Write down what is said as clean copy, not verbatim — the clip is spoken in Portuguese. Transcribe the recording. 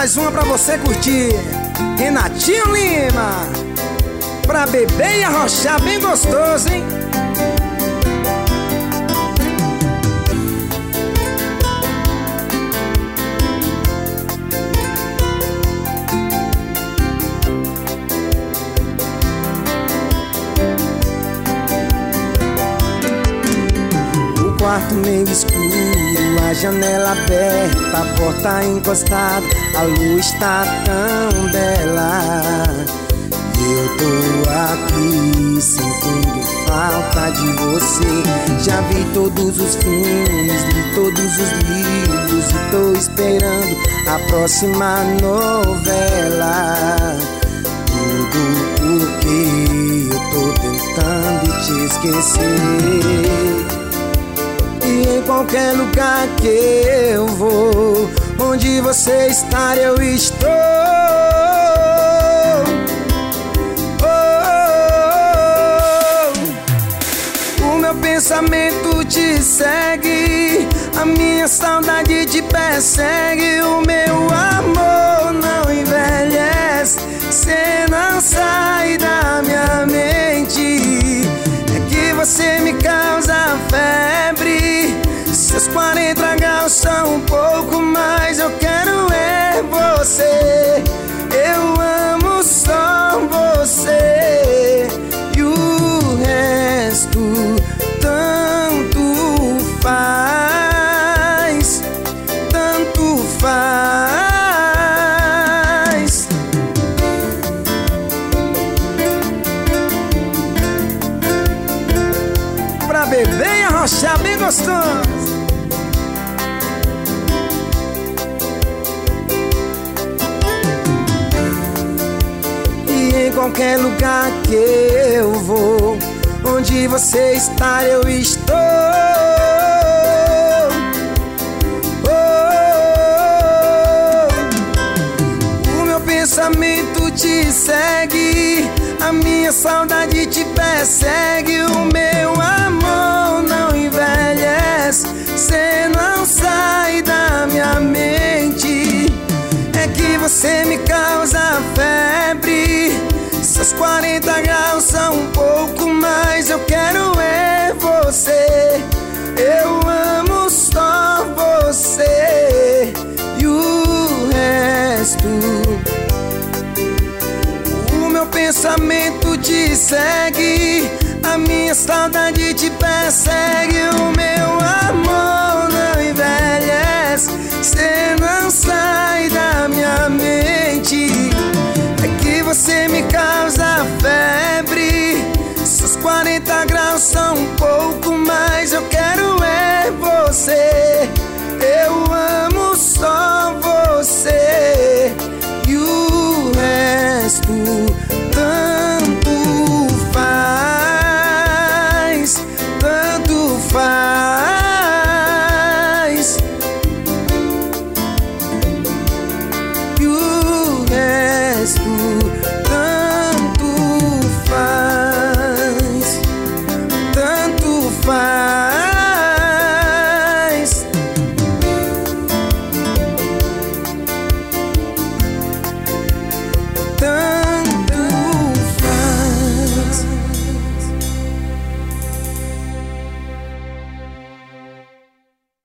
mais uma pra você curtir. Renatinho Lima, pra beber e arrochar bem gostoso, hein? O quarto meio escuro, a janela aberta, a porta encostada, a luz tá tão bela. Eu tô aqui sentindo falta de você. Já vi todos os filmes, li todos os livros e tô esperando a próxima novela. Tudo porque eu tô tentando te esquecer. E em qualquer lugar que eu vou, onde você estar eu estou. O meu pensamento te segue, a minha saudade te persegue. O meu amor não envelhece, cê não sai da minha mente. É que você me causa febre, seus 40 graus são um pouco mais. Eu quero é você, eu amo só você. E o resto tanto faz, tanto faz. Pra beber e arrochar bem gostoso. Em qualquer lugar que eu vou, onde você estar eu estou. O meu pensamento te segue, a minha saudade te persegue. O meu amor não envelhece, cê não sai da minha mente. É que você me causa febre, seus 40 graus são um pouco mais. Eu quero é você, eu amo só você. E o resto, o meu pensamento te segue, a minha saudade te persegue.